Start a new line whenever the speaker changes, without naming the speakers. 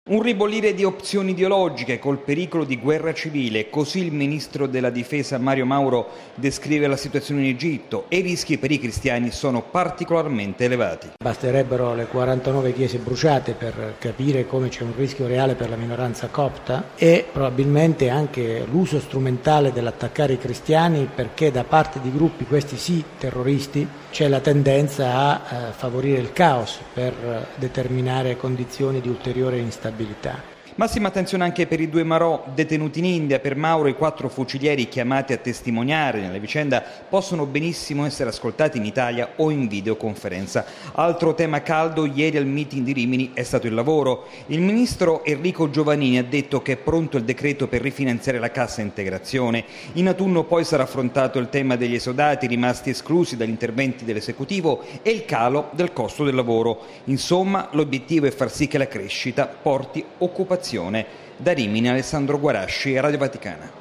Un ribollire di opzioni ideologiche col pericolo di guerra civile, così il ministro della difesa Mario Mauro descrive la situazione in Egitto e i rischi per i cristiani sono particolarmente elevati.
Basterebbero le 49 chiese bruciate per capire come c'è un rischio reale per la minoranza copta e probabilmente anche l'uso strumentale dell'attaccare i cristiani, perché da parte di gruppi, questi sì terroristi, c'è la tendenza a favorire il caos per determinare condizioni di ulteriore instabilità.
Massima attenzione anche per i 2 marò detenuti in India. Per Mauro i 4 fucilieri chiamati a testimoniare nella vicenda possono benissimo essere ascoltati in Italia o in videoconferenza. Altro tema caldo ieri al meeting di Rimini è stato il lavoro. Il ministro Enrico Giovannini ha detto che è pronto il decreto per rifinanziare la cassa integrazione. In autunno poi sarà affrontato il tema degli esodati rimasti esclusi dagli interventi dell'esecutivo e il calo del costo del lavoro. Insomma, l'obiettivo è far sì che la crescita porti occupazione. Da Rimini, Alessandro Guarasci, Radio Vaticana.